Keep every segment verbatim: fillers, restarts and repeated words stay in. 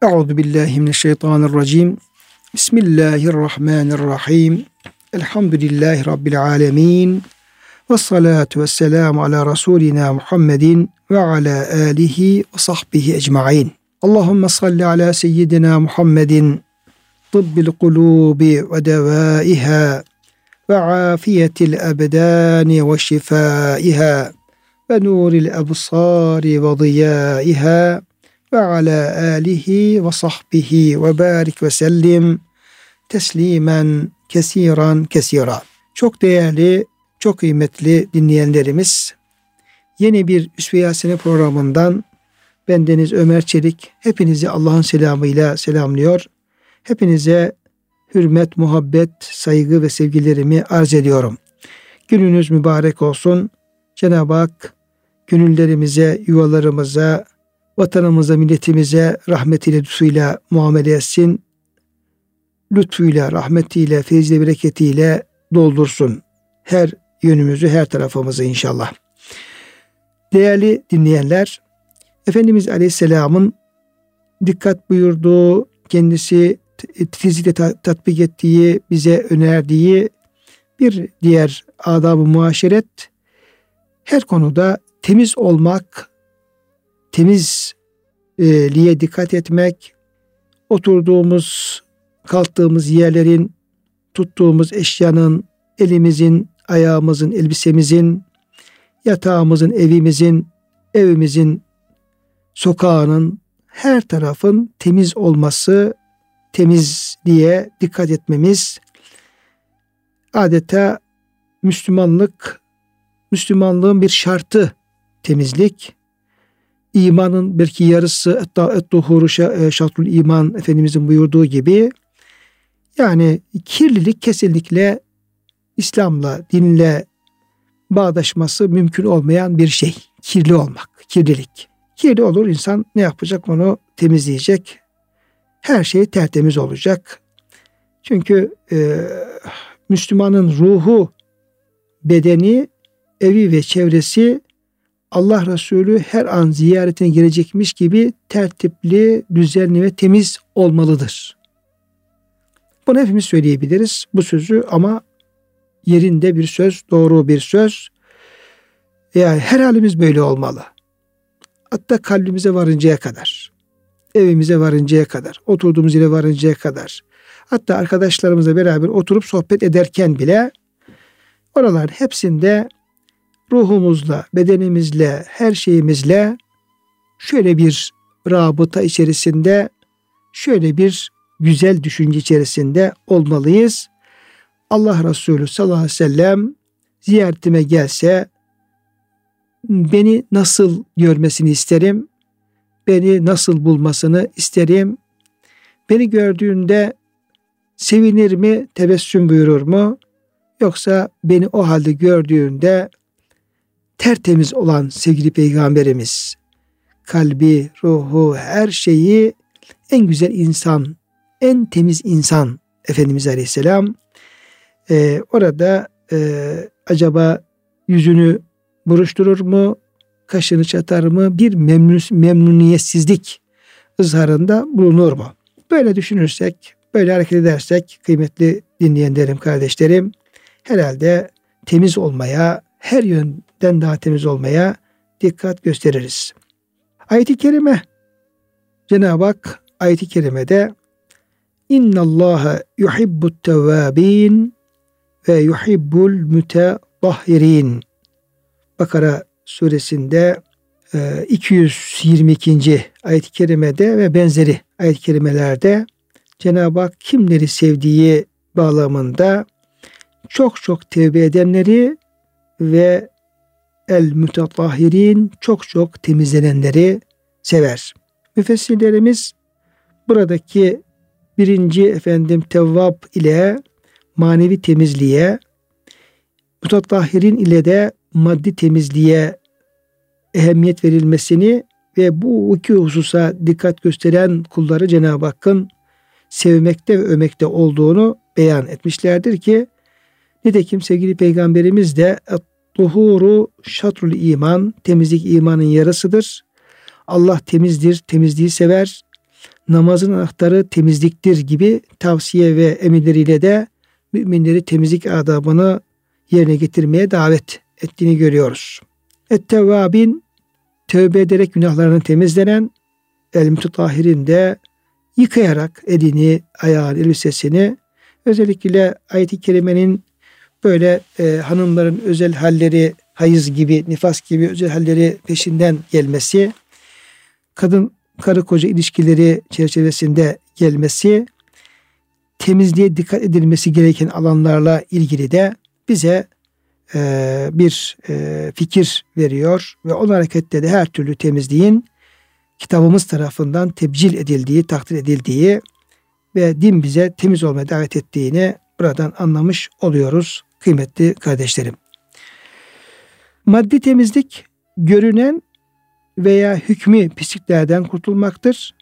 Euzu billahi mineşşeytanirracim. Bismillahirrahmanirrahim. Elhamdülillahi rabbil alamin. Ves salatu vesselamu ala rasulina Muhammedin ve ala alihi ve sahbihi ecmaîn. Allahumme salli ala seyyidina Muhammedin tıbbil kulubi ve devaiha ve afiyetil ebdani ve şifaiha ve nuril absari ve ziyaiha ve ala alihi ve sahbihi ve barik ve sellim teslimen kesiran kesira. Çok değerli, çok kıymetli dinleyenlerimiz, yeni bir Üsve-i Hasene programından bendeniz Ömer Çelik hepinizi Allah'ın selamıyla selamlıyor. Hepinize hürmet, muhabbet, saygı ve sevgilerimi arz ediyorum. Gününüz mübarek olsun. Cenab-ı Hak gönüllerimize, yuvalarımıza, vatanımıza, milletimize rahmetiyle, lütfuyla muamele etsin. Lütfuyla, rahmetiyle, feyizle, bereketiyle doldursun. Her yönümüzü, her tarafımızı inşallah. Değerli dinleyenler, Efendimiz Aleyhisselam'ın dikkat buyurduğu, kendisi titizlikle tatbik ettiği, bize önerdiği bir diğer adab-ı muaşeret, her konuda temiz olmak, temizliğe dikkat etmek, oturduğumuz, kalktığımız yerlerin, tuttuğumuz eşyanın, elimizin, ayağımızın, elbisemizin, yatağımızın, evimizin, evimizin, sokağının, her tarafın temiz olması, temizliğe dikkat etmemiz, adeta Müslümanlık, Müslümanlığın bir şartı temizlik. İmanın belki yarısı et-duhuru şatrul iman, Efendimizin buyurduğu gibi, yani kirlilik kesinlikle İslam'la, dinle bağdaşması mümkün olmayan bir şey. Kirli olmak, kirlilik. Kirli olur, insan ne yapacak? Onu temizleyecek. Her şey tertemiz olacak. Çünkü e, Müslümanın ruhu, bedeni, evi ve çevresi Allah Resulü her an ziyaretine gelecekmiş gibi tertipli, düzenli ve temiz olmalıdır. Bunu hepimiz söyleyebiliriz bu sözü, ama yerinde bir söz, doğru bir söz. Yani her halimiz böyle olmalı. Hatta kalbimize varıncaya kadar, evimize varıncaya kadar, oturduğumuz yere varıncaya kadar, hatta arkadaşlarımızla beraber oturup sohbet ederken bile oraların hepsinde ruhumuzla, bedenimizle, her şeyimizle şöyle bir rabıta içerisinde, şöyle bir güzel düşünce içerisinde olmalıyız. Allah Resulü sallallahu aleyhi ve sellem ziyaretime gelse beni nasıl görmesini isterim, beni nasıl bulmasını isterim, beni gördüğünde sevinir mi, tebessüm buyurur mu, yoksa beni o halde gördüğünde tertemiz olan sevgili Peygamberimiz, kalbi, ruhu, her şeyi en güzel insan, en temiz insan Efendimiz Aleyhisselam, e, orada e, acaba yüzünü buruşturur mu, kaşını çatar mı, bir memnun, memnuniyetsizlik ızharında bulunur mu? Böyle düşünürsek, böyle hareket edersek kıymetli dinleyenlerim, kardeşlerim, herhalde temiz olmaya, her yönden daha temiz olmaya dikkat gösteririz. Ayet-i kerime, Cenab-ı Hak ayet-i kerimede İnnallâhe yuhibbut tevvâbîn ve yuhibbul mütedahhirîn. Bakara suresinde iki yüz yirmi ikinci ayet-i kerimede ve benzeri ayet-i kerimelerde Cenab-ı Hak kimleri sevdiği bağlamında çok çok tevbe edenleri ve el mütetahhirin, çok çok temizlenenleri sever. Müfessirlerimiz buradaki birinci efendim tevvab ile manevi temizliğe, mütetahhirin ile de maddi temizliğe ehemmiyet verilmesini ve bu iki hususa dikkat gösteren kulları Cenab-ı Hakk'ın sevmekte ve övmekte olduğunu beyan etmişlerdir ki, nitekim sevgili Peygamberimiz de duhuru şatrul iman, temizlik imanın yarısıdır. Allah temizdir, temizliği sever. namazın anahtarı temizliktir gibi tavsiye ve emirleriyle de müminleri temizlik adabını yerine getirmeye davet ettiğini görüyoruz. Et-tevvabin, tövbe ederek günahlarını temizlenen, el-mütetahirin de yıkayarak elini, ayağını, elbisesini, özellikle ayet-i kerimenin böyle e, hanımların özel halleri, hayız gibi, nifas gibi özel halleri peşinden gelmesi, kadın karı koca ilişkileri çerçevesinde gelmesi, temizliğe dikkat edilmesi gereken alanlarla ilgili de bize e, bir e, fikir veriyor ve onun hareketle de her türlü temizliğin kitabımız tarafından tebcil edildiği, takdir edildiği ve din bize temiz olmaya davet ettiğini buradan anlamış oluyoruz kıymetli kardeşlerim. Maddi temizlik görünen veya hükmü pisliklerden kurtulmaktır.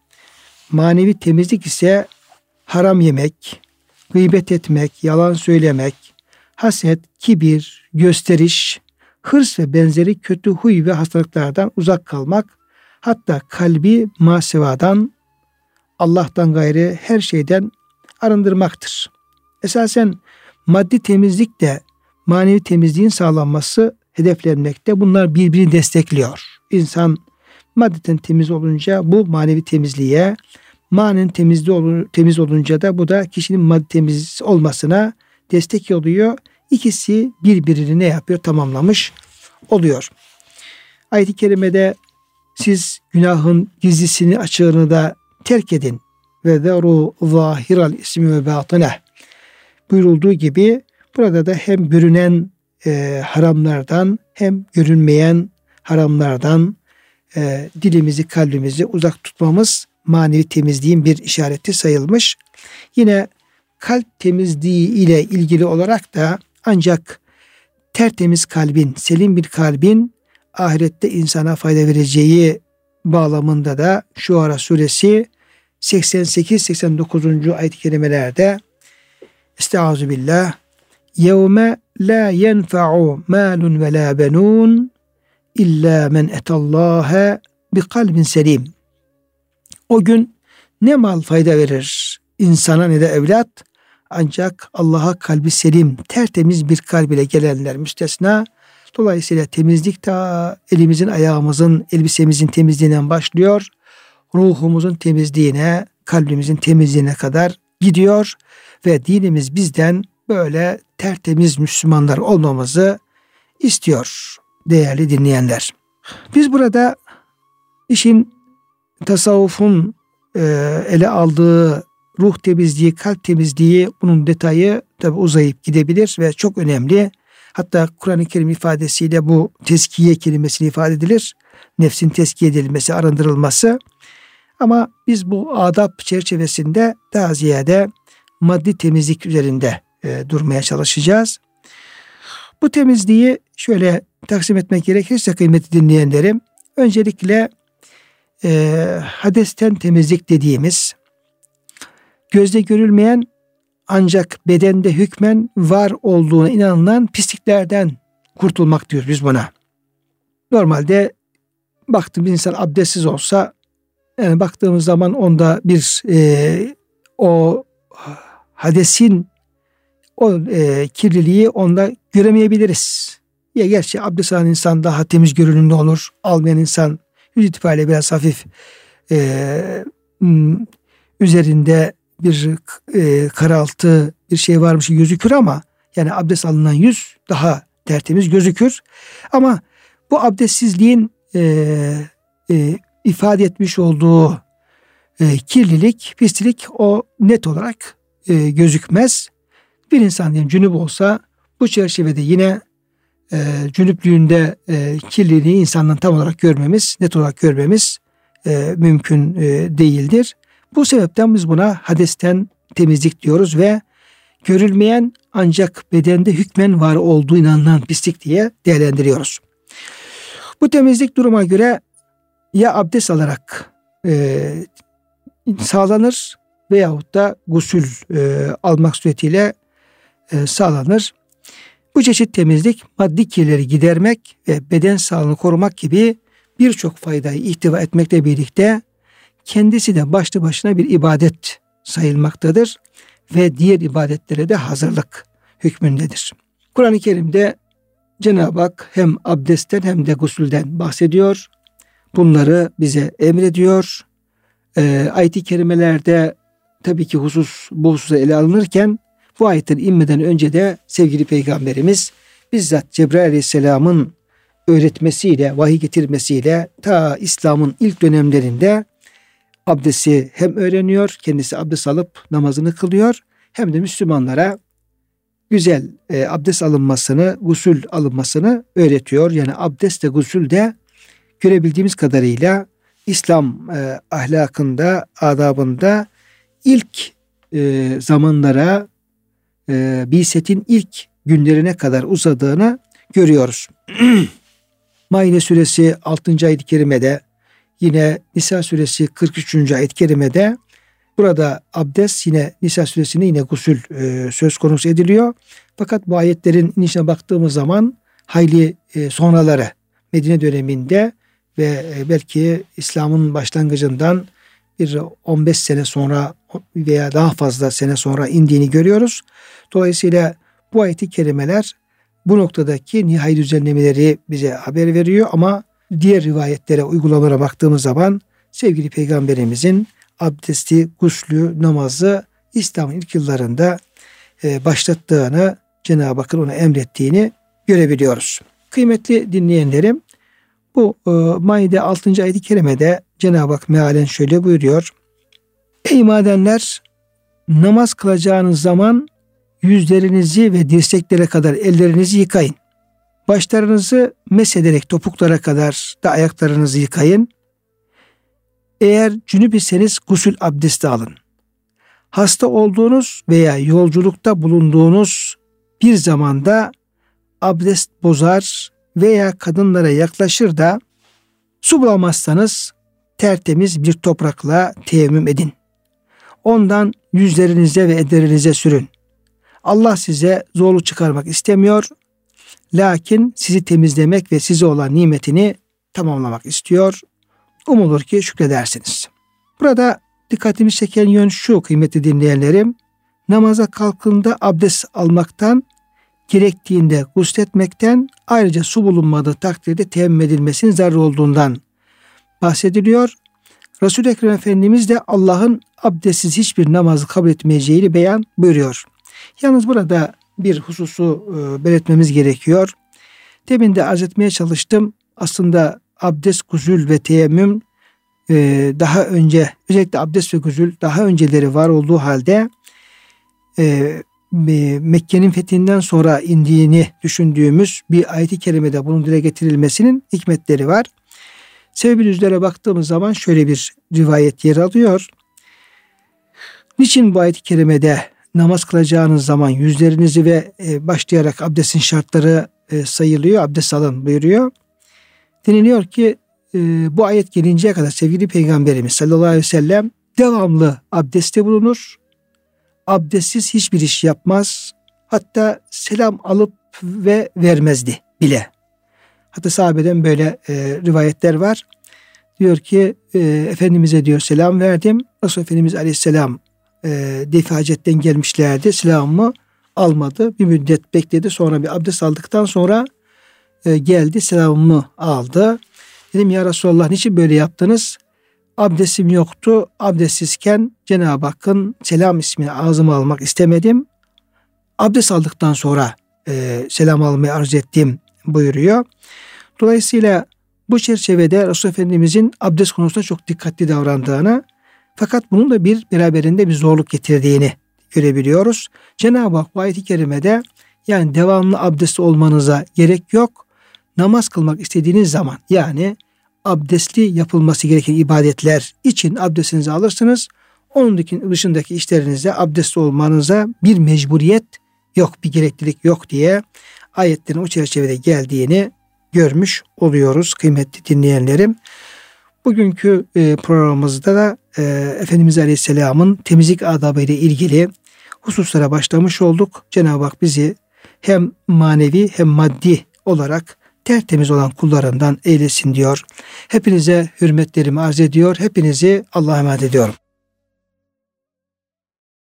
Manevi temizlik ise haram yemek, gıybet etmek, yalan söylemek, haset, kibir, gösteriş, hırs ve benzeri kötü huy ve hastalıklardan uzak kalmak, hatta kalbi masevadan, Allah'tan gayrı her şeyden arındırmaktır. Esasen maddi temizlik de manevi temizliğin sağlanması hedeflenmekte. Bunlar birbirini destekliyor. İnsan maddeten temiz olunca bu manevi temizliğe, manen temizli temiz olunca da bu da kişinin maddi temiz olmasına destek oluyor. İkisi birbirini ne yapıyor? Tamamlamış oluyor. Ayet-i kerimede siz günahın gizlisini açığını da terk edin ve zeru zahiral ismi ve batine buyurulduğu gibi burada da hem görünen e, haramlardan hem görünmeyen haramlardan e, dilimizi, kalbimizi uzak tutmamız manevi temizliğin bir işareti sayılmış. Yine kalp temizliği ile ilgili olarak da ancak tertemiz kalbin, selim bir kalbin ahirette insana fayda vereceği bağlamında da Şuara suresi seksen sekiz seksen dokuzuncu ayet-i kerimelerde Estağfirullah. Yevme la yenfa'u malun ve la benun illa men etallaha bi kalbin selim. O gün ne mal fayda verir insana ne de evlat, ancak Allah'a kalbi selim, tertemiz bir kalb ile gelenler müstesna. Dolayısıyla temizlik ta elimizin, ayağımızın, elbisemizin temizliğinden başlıyor. Ruhumuzun temizliğine, kalbimizin temizliğine kadar gidiyor ve dinimiz bizden böyle tertemiz Müslümanlar olmamızı istiyor değerli dinleyenler. Biz burada işin tasavvufun e, ele aldığı ruh temizliği, kalp temizliği, bunun detayı tabi uzayıp gidebilir ve çok önemli. Hatta Kur'an-ı Kerim ifadesiyle bu teskiye kelimesini ifade edilir. Nefsin teskiye edilmesi, arındırılması. Ama biz bu adab çerçevesinde daha ziyade maddi temizlik üzerinde e, durmaya çalışacağız. Bu temizliği şöyle taksim etmek gerekirse kıymetli dinleyenlerim, öncelikle e, hadesten temizlik dediğimiz, gözle görülmeyen ancak bedende hükmen var olduğuna inanılan pisliklerden kurtulmak diyoruz biz buna. Normalde baktığımız insan abdestsiz olsa, yani baktığımız zaman onda bir e, o hadesin o e, kirliliği onda göremeyebiliriz. Ya gerçi abdest alan insan daha temiz görünümlü olur. Almayan insan yüz itibariyle biraz hafif e, üzerinde bir e, karaltı bir şey varmış gözükür ama yani abdest alınan yüz daha tertemiz gözükür. Ama bu abdestsizliğin e, e, ifade etmiş olduğu e, kirlilik, pislik o net olarak e, gözükmez. Bir insan diyelim cünüp olsa bu çerçevede yine e, cünüplüğünde e, kirliliği insandan tam olarak görmemiz, net olarak görmemiz e, mümkün e, değildir. Bu sebepten biz buna hadesten temizlik diyoruz ve görülmeyen ancak bedende hükmen var olduğu inanılan pislik diye değerlendiriyoruz. Bu temizlik duruma göre ya abdest alarak e, sağlanır veyahut da gusül e, almak suretiyle e, sağlanır. Bu çeşit temizlik maddi kirleri gidermek ve beden sağlığını korumak gibi birçok faydayı ihtiva etmekle birlikte kendisi de başlı başına bir ibadet sayılmaktadır ve diğer ibadetlere de hazırlık hükmündedir. Kur'an-ı Kerim'de Cenab-ı Hak hem abdestten hem de gusülden bahsediyor. Bunları bize emrediyor. Ee, ayet-i kerimelerde tabii ki husus bu hususa ele alınırken bu ayetler inmeden önce de sevgili Peygamberimiz bizzat Cebrail Aleyhisselam'ın öğretmesiyle, vahiy getirmesiyle ta İslam'ın ilk dönemlerinde abdesti hem öğreniyor, kendisi abdest alıp namazını kılıyor, hem de Müslümanlara güzel e, abdest alınmasını, gusül alınmasını öğretiyor. Yani abdest de gusül de görebildiğimiz kadarıyla İslam e, ahlakında, adabında ilk e, zamanlara, e, Bi'setin ilk günlerine kadar uzadığını görüyoruz. Maide suresi altıncı ayet-i kerimede, yine Nisa suresi kırk üçüncü ayet-i kerimede burada abdest, yine Nisa suresinde yine gusül e, söz konusu ediliyor. Fakat bu ayetlerin inişine baktığımız zaman hayli e, sonraları, Medine döneminde ve e, belki İslam'ın başlangıcından bir on beş sene sonra veya daha fazla sene sonra indiğini görüyoruz. Dolayısıyla bu ayet-i kerimeler bu noktadaki nihai düzenlemeleri bize haber veriyor, ama diğer rivayetlere, uygulamalara baktığımız zaman sevgili Peygamberimizin abdesti, guslü, namazı İslam'ın ilk yıllarında e, başlattığını, Cenab-ı Hakk'ın ona emrettiğini görebiliyoruz. Kıymetli dinleyenlerim, bu e, Maide altıncı ayet-i kerimede Cenab-ı Hak mealen şöyle buyuruyor. Ey madenler, namaz kılacağınız zaman yüzlerinizi ve dirseklere kadar ellerinizi yıkayın. Başlarınızı mesederek topuklara kadar da ayaklarınızı yıkayın. Eğer cünüp iseniz gusül abdesti alın. Hasta olduğunuz veya yolculukta bulunduğunuz bir zamanda abdest bozar veya kadınlara yaklaşır da su bulamazsanız tertemiz bir toprakla teyemmüm edin. Ondan yüzlerinize ve ellerinize sürün. Allah size zorluk çıkarmak istemiyor. Lakin sizi temizlemek ve size olan nimetini tamamlamak istiyor. Umulur ki şükredersiniz. Burada dikkatimi çeken yön şu kıymetli dinleyenlerim. Namaza kalktığında abdest almaktan, gerektiğinde gusletmekten, ayrıca su bulunmadığı takdirde teyemmüm edilmesinin zararı olduğundan bahsediliyor. Resul-i Ekrem Efendimiz de Allah'ın abdestsiz hiçbir namazı kabul etmeyeceğini beyan buyuruyor. Yalnız burada bir hususu e, belirtmemiz gerekiyor. Demin de arz etmeye çalıştım. Aslında abdest, gusül ve teyemmüm e, daha önce, özellikle abdest ve gusül daha önceleri var olduğu halde e, Mekke'nin fethinden sonra indiğini düşündüğümüz bir ayet-i kerimede bunun dile getirilmesinin hikmetleri var. Sebebi üzere baktığımız zaman şöyle bir rivayet yer alıyor. Niçin bu ayet-i kerimede namaz kılacağınız zaman yüzlerinizi ve e, başlayarak abdestin şartları e, sayılıyor, abdest alın buyuruyor. Deniliyor ki e, bu ayet gelinceye kadar sevgili Peygamberimiz sallallahu aleyhi ve sellem devamlı abdestte bulunur. Abdestsiz hiçbir iş yapmaz. Hatta selam alıp ve vermezdi bile. Hatta sahabeden böyle e, rivayetler var. Diyor ki e, Efendimiz'e diyor selam verdim. Resul Efendimiz aleyhisselam e, defi hacetten gelmişlerdi. Selamımı almadı. Bir müddet bekledi. Sonra bir abdest aldıktan sonra e, geldi. Selamımı aldı. Dedim ya Resulallah niçin böyle yaptınız? Abdestim yoktu. Abdestsizken Cenab-ı Hakk'ın selam ismini ağzıma almak istemedim. Abdest aldıktan sonra e, selam almayı arzu ettim buyuruyor. Dolayısıyla bu çerçevede Resul Efendimizin abdest konusunda çok dikkatli davrandığını, fakat bunun da bir beraberinde bir zorluk getirdiğini görebiliyoruz. Cenab-ı Hak bu ayet-i kerimede yani devamlı abdestli olmanıza gerek yok. Namaz kılmak istediğiniz zaman, yani abdestli yapılması gereken ibadetler için abdestinizi alırsınız. Onun dışındaki işlerinizde abdestli olmanıza bir mecburiyet yok, bir gereklilik yok diye ayetlerin o çerçevede geldiğini görmüş oluyoruz kıymetli dinleyenlerim. Bugünkü e, programımızda da e, Efendimiz Aleyhisselam'ın temizlik adabı ile ilgili hususlara başlamış olduk. Cenab-ı Hak bizi hem manevi hem maddi olarak tertemiz olan kullarından eylesin diyor. Hepinize hürmetlerimi arz ediyor. Hepinizi Allah'a emanet ediyorum.